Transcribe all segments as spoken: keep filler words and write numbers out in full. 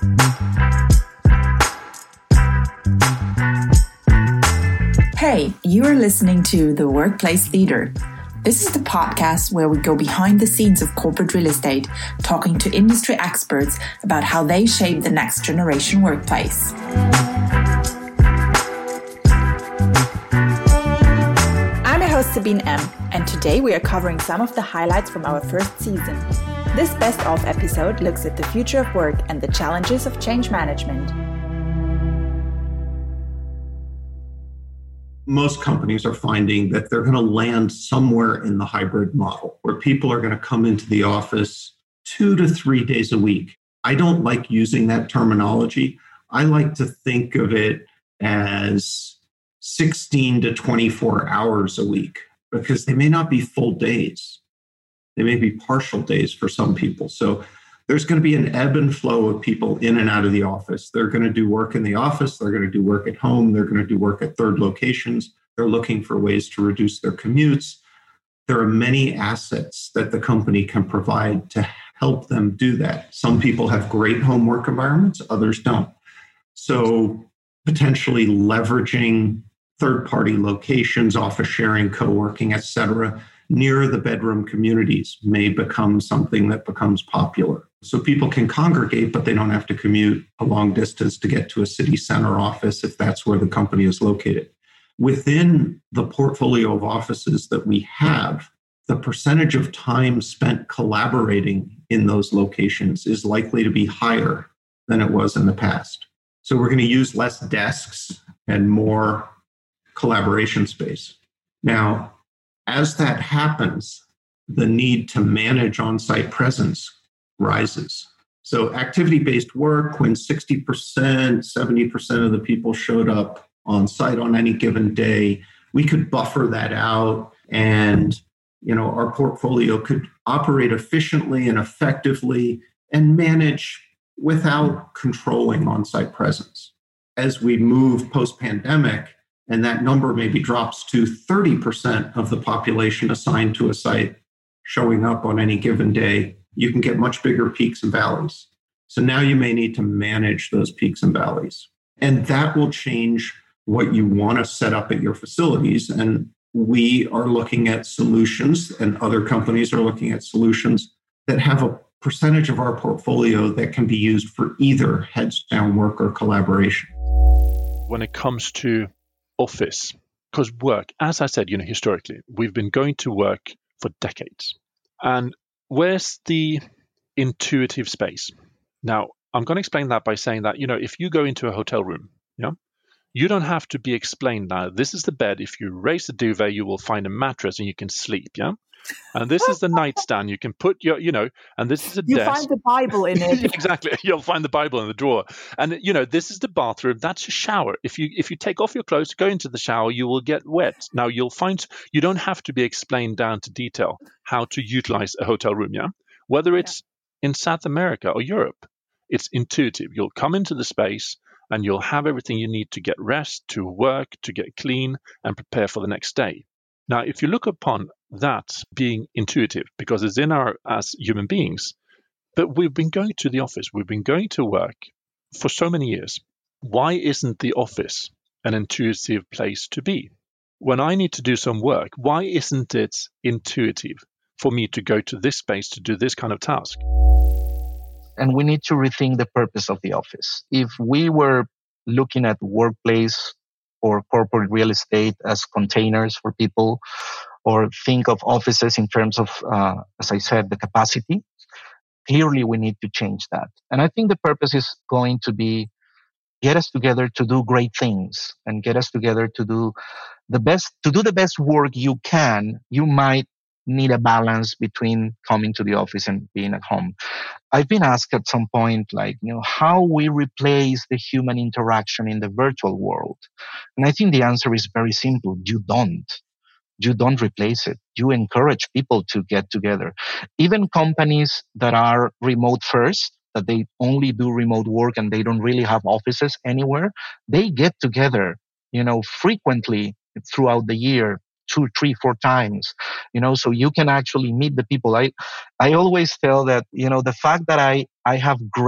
Hey, you are listening to The Workplace Leader. This is the podcast where we go behind the scenes of corporate real estate, talking to industry experts about how they shape the next generation workplace. I'm your host Sabine M, and today we are covering some of the highlights from our first season. This best of episode looks at the future of work and the challenges of change management. Most companies are finding that they're going to land somewhere in the hybrid model where people are going to come into the office two to three days a week. I don't like using that terminology. I like to think of it as sixteen to twenty-four hours a week because they may not be full days. They may be partial days for some people. So there's going to be an ebb and flow of people in and out of the office. They're going to do work in the office. They're going to do work at home. They're going to do work at third locations. They're looking for ways to reduce their commutes. There are many assets that the company can provide to help them do that. Some people have great home work environments, others don't. So potentially leveraging third-party locations, office sharing, co-working, et cetera, near the bedroom communities may become something that becomes popular. So people can congregate, but they don't have to commute a long distance to get to a city center office if that's where the company is located. Within the portfolio of offices that we have, the percentage of time spent collaborating in those locations is likely to be higher than it was in the past. So we're going to use less desks and more collaboration space. Now, as that happens, the need to manage on-site presence rises. So activity-based work, when sixty percent, seventy percent of the people showed up on-site on any given day, we could buffer that out and, you know, our portfolio could operate efficiently and effectively and manage without controlling on-site presence. As we move post-pandemic, and that number maybe drops to thirty percent of the population assigned to a site showing up on any given day, you can get much bigger peaks and valleys. So now you may need to manage those peaks and valleys. And that will change what you want to set up at your facilities. And we are looking at solutions, and other companies are looking at solutions that have a percentage of our portfolio that can be used for either heads down work or collaboration. When it comes to office, because work, as I said, you know, historically, we've been going to work for decades. And where's the intuitive space? Now, I'm going to explain that by saying that, you know, if you go into a hotel room, you know, you don't have to be explained now, this is the bed. If you raise the duvet, you will find a mattress and you can sleep, yeah? And this is the nightstand. You can put your, you know, and this is a you desk. You find the Bible in it. Exactly. You'll find the Bible in the drawer. And, you know, this is the bathroom. That's a shower. If you if you take off your clothes, go into the shower, you will get wet. Now, you'll find you don't have to be explained down to detail how to utilize a hotel room, yeah? Whether it's yeah. in South America or Europe, it's intuitive. You'll come into the space and you'll have everything you need to get rest, to work, to get clean, and prepare for the next day. Now, if you look upon that being intuitive, because it's in our as human beings, but we've been going to the office, we've been going to work for so many years. Why isn't the office an intuitive place to be? When I need to do some work, why isn't it intuitive for me to go to this space to do this kind of task? And we need to rethink the purpose of the office. If we were looking at workplace or corporate real estate as containers for people, or think of offices in terms of, uh, as I said, the capacity, clearly we need to change that. And I think the purpose is going to be get us together to do great things and get us together to do the best, to do the best work you can. You might need a balance between coming to the office and being at home. I've been asked at some point, like, you know, how we replace the human interaction in the virtual world. And I think the answer is very simple. You don't. You don't replace it. You encourage people to get together. Even companies that are remote first, that they only do remote work and they don't really have offices anywhere, they get together, you know, frequently throughout the year, two, three, four times, you know, so you can actually meet the people. I, I always tell that, you know, the fact that I, I have great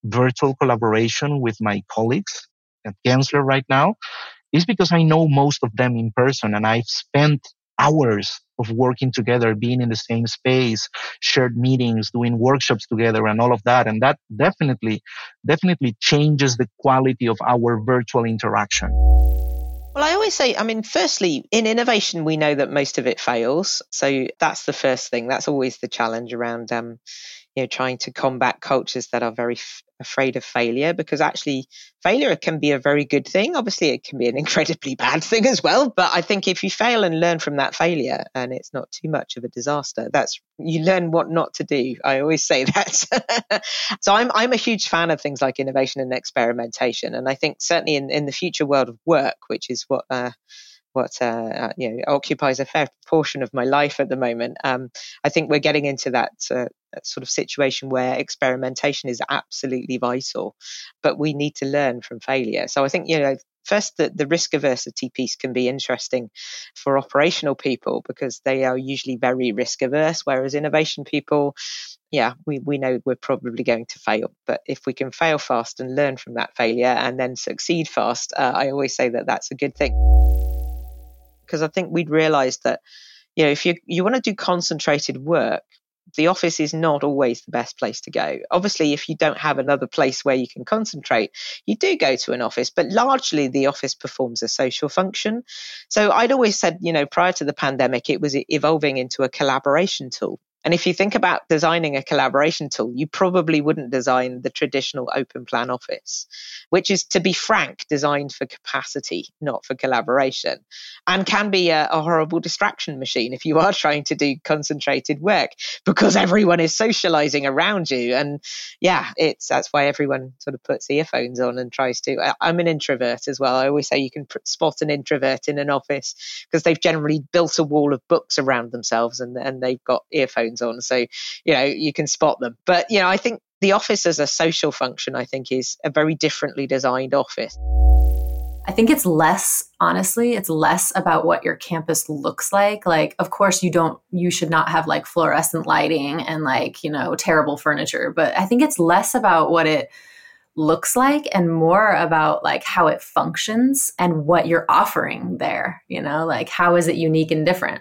virtual collaboration with my colleagues at Gensler right now is because I know most of them in person, and I've spent hours of working together, being in the same space, shared meetings, doing workshops together and all of that. And that definitely, definitely changes the quality of our virtual interaction. Well, I always say, I mean, firstly, in innovation, we know that most of it fails. So that's the first thing. That's always the challenge around, um, you know, trying to combat cultures that are very f- afraid of failure, because actually failure can be a very good thing. Obviously, it can be an incredibly bad thing as well. But I think if you fail and learn from that failure, and it's not too much of a disaster, that's you learn what not to do. I always say that. So I'm I'm a huge fan of things like innovation and experimentation. And I think certainly in, in the future world of work, which is what uh, what uh, you know occupies a fair portion of my life at the moment, um, I think we're getting into that, uh, that sort of situation where experimentation is absolutely vital, but we need to learn from failure. So I think, you know, first, the, the risk aversity piece can be interesting for operational people because they are usually very risk averse, whereas innovation people, yeah, we, we know we're probably going to fail. But if we can fail fast and learn from that failure and then succeed fast, uh, I always say that that's a good thing. Because I think we'd realized that, you know, if you, you want to do concentrated work, the office is not always the best place to go. Obviously, if you don't have another place where you can concentrate, you do go to an office, but largely the office performs a social function. So I'd always said, you know, prior to the pandemic, it was evolving into a collaboration tool. And if you think about designing a collaboration tool, you probably wouldn't design the traditional open plan office, which is, to be frank, designed for capacity, not for collaboration, and can be a, a horrible distraction machine if you are trying to do concentrated work because everyone is socializing around you. And yeah, it's that's why everyone sort of puts earphones on and tries to. I'm an introvert as well. I always say you can spot an introvert in an office because they've generally built a wall of books around themselves and, and they've got earphones on, so you know you can spot them. But you know, I think the office as a social function, I think, is a very differently designed office. I think it's less, honestly, it's less about what your campus looks like. Like, of course, you don't, you should not have like fluorescent lighting and like, you know, terrible furniture. But I think it's less about what it looks like and more about like how it functions and what you're offering there. You know, like how is it unique and different?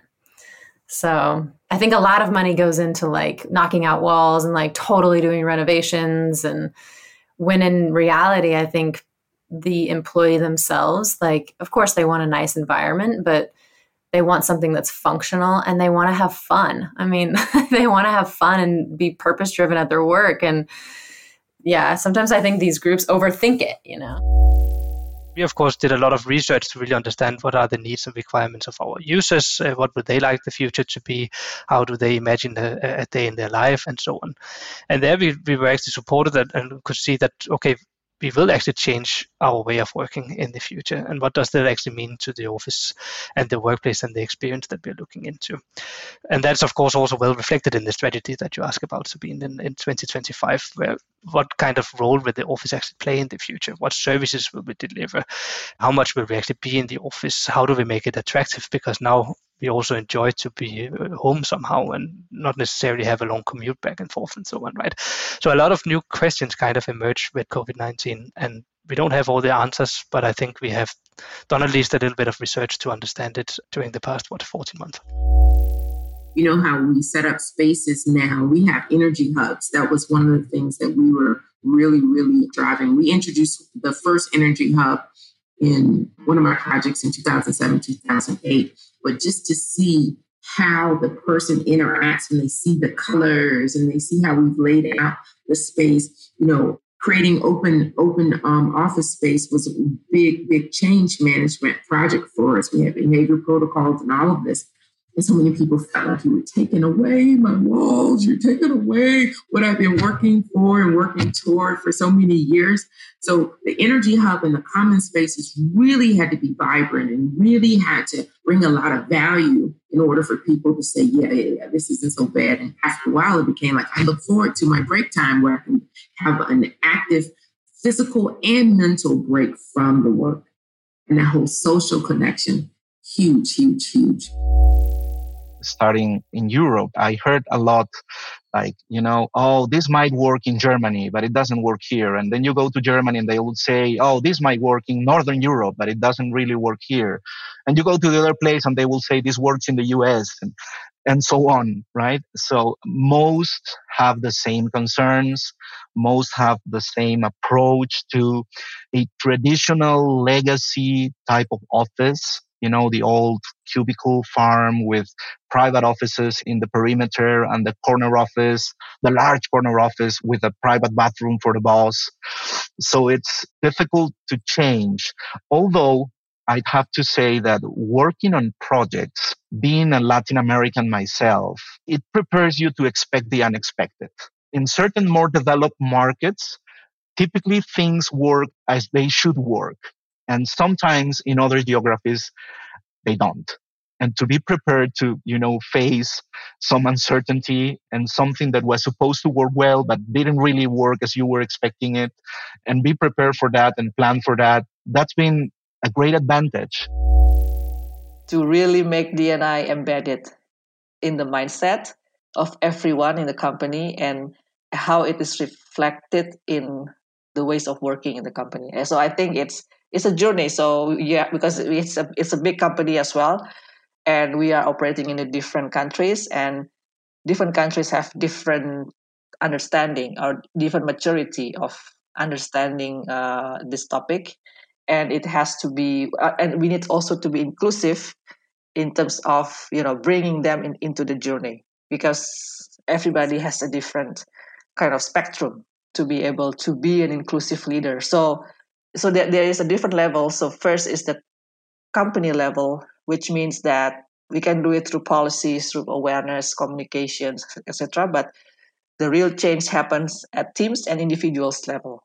So I think a lot of money goes into like knocking out walls and like totally doing renovations. And when in reality, I think the employee themselves, like, of course they want a nice environment, but they want something that's functional and they want to have fun. I mean, they want to have fun and be purpose driven at their work. And yeah, sometimes I think these groups overthink it, you know. We, of course, did a lot of research to really understand what are the needs and requirements of our users, uh, what would they like the future to be, how do they imagine a, a day in their life, and so on. And there we, we were actually supported and, and could see that, okay, we will actually change our way of working in the future. And what does that actually mean to the office and the workplace and the experience that we're looking into? And that's, of course, also well reflected in the strategy that you ask about, Sabine, in, in twenty twenty-five, where what kind of role will the office actually play in the future? What services will we deliver? How much will we actually be in the office? How do we make it attractive? Because now we also enjoy to be home somehow and not necessarily have a long commute back and forth and so on, right? So a lot of new questions kind of emerge with COVID nineteen, and we don't have all the answers, but I think we have done at least a little bit of research to understand it during the past, what, fourteen months. You know how we set up spaces now, we have energy hubs. That was one of the things that we were really, really driving. We introduced the first energy hub in one of my projects in two thousand seven, two thousand eight. But just to see how the person interacts and they see the colors and they see how we've laid out the space, you know, creating open, open um, office space was a big, big change management project for us. We had behavior protocols and all of this. And so many people felt like you were taking away my walls. You're taking away what I've been working for and working toward for so many years. So the energy hub and the common spaces really had to be vibrant and really had to bring a lot of value in order for people to say, yeah, yeah, yeah, this isn't so bad. And after a while, it became like, I look forward to my break time where I can have an active physical and mental break from the work. And that whole social connection, huge, huge, huge. Starting in Europe, I heard a lot Like, you know, oh, this might work in Germany, but it doesn't work here. And then you go to Germany and they would say, oh, this might work in Northern Europe, but it doesn't really work here. And you go to the other place and they will say this works in the U S and, and so on, right? So most have the same concerns. Most have the same approach to a traditional legacy type of office. You know, the old cubicle farm with private offices in the perimeter and the corner office, the large corner office with a private bathroom for the boss. So it's difficult to change. Although I'd have to say that working on projects, being a Latin American myself, it prepares you to expect the unexpected. In certain more developed markets, typically things work as they should work. And sometimes in other geographies, they don't. And to be prepared to, you know, face some uncertainty and something that was supposed to work well, but didn't really work as you were expecting it, and be prepared for that and plan for that, that's been a great advantage. To really make D and I embedded in the mindset of everyone in the company and how it is reflected in the ways of working in the company. And so I think it's It's a journey. So yeah, because it's a it's a big company as well, and we are operating in the different countries, and different countries have different understanding or different maturity of understanding uh, this topic, and it has to be, uh, and we need also to be inclusive in terms of you know bringing them in, into the journey, because everybody has a different kind of spectrum to be able to be an inclusive leader. So. So that there is a different level. So first is the company level, which means that we can do it through policies, through awareness, communications, et cetera. But the real change happens at teams and individuals level.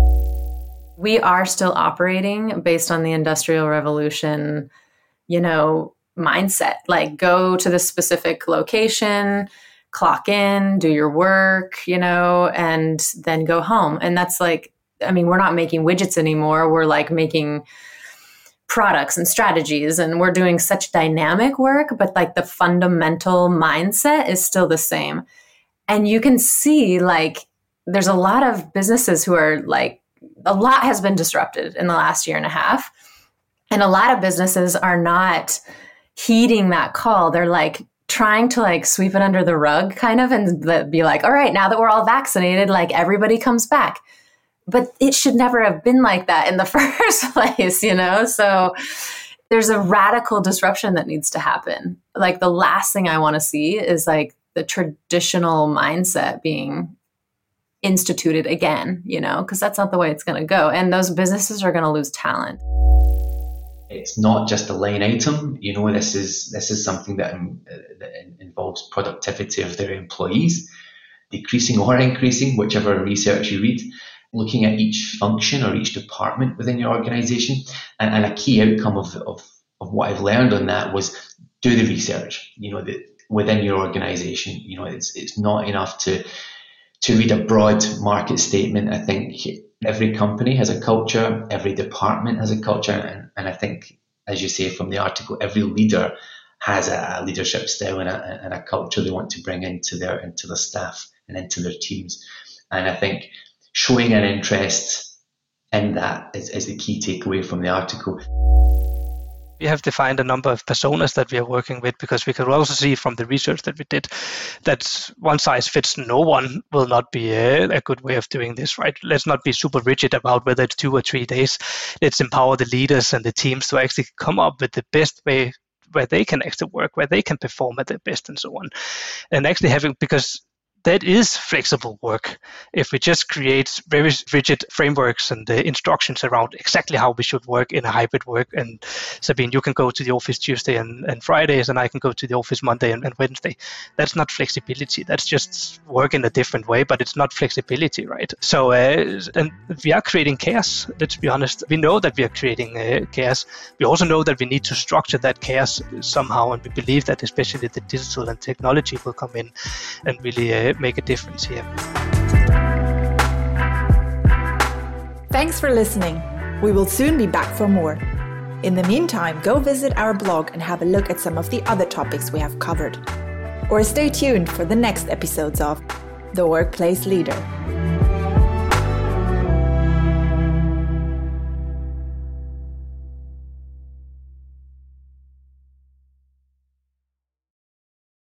We are still operating based on the Industrial Revolution, you know, mindset. Like go to the specific location, clock in, do your work, you know, and then go home. And that's like, I mean, we're not making widgets anymore. We're like making products and strategies, and we're doing such dynamic work, but like the fundamental mindset is still the same. And you can see like there's a lot of businesses who are like, a lot has been disrupted in the last year and a half. And a lot of businesses are not heeding that call. They're like trying to like sweep it under the rug kind of and be like, all right, now that we're all vaccinated, like everybody comes back. But it should never have been like that in the first place, you know? So there's a radical disruption that needs to happen. Like the last thing I want to see is like the traditional mindset being instituted again, you know, because that's not the way it's going to go. And those businesses are going to lose talent. It's not just a line item. You know, this is this is something that, um, that involves productivity of their employees, decreasing or increasing, whichever research you read. Looking at each function or each department within your organization. And, and a key outcome of, of, of what I've learned on that was do the research, you know, the, within your organization. You know, it's it's not enough to to read a broad market statement. I think every company has a culture, every department has a culture. And, and I think, as you say from the article, every leader has a leadership style and a, and a culture they want to bring into their into the staff and into their teams. And I think showing an interest in that is, is the key takeaway from the article. We have defined a number of personas that we are working with, because we could also see from the research that we did that one size fits no one will not be a, a good way of doing this, right? Let's not be super rigid about whether it's two or three days. Let's empower the leaders and the teams to actually come up with the best way where they can actually work, where they can perform at their best and so on. And actually having, because that is flexible work. If we just create very rigid frameworks and uh, instructions around exactly how we should work in a hybrid work, and Sabine, you can go to the office Tuesday and, and Fridays, and I can go to the office Monday and, and Wednesday. That's not flexibility. That's just work in a different way, but it's not flexibility, right? So, uh, and we are creating chaos, let's be honest. We know that we are creating uh, chaos. We also know that we need to structure that chaos somehow, and we believe that especially the digital and technology will come in and really uh, make a difference here. Thanks for listening. We will soon be back for more. In the meantime, go visit our blog and have a look at some of the other topics we have covered. or stay tuned for the next episodes of The Workplace Leader.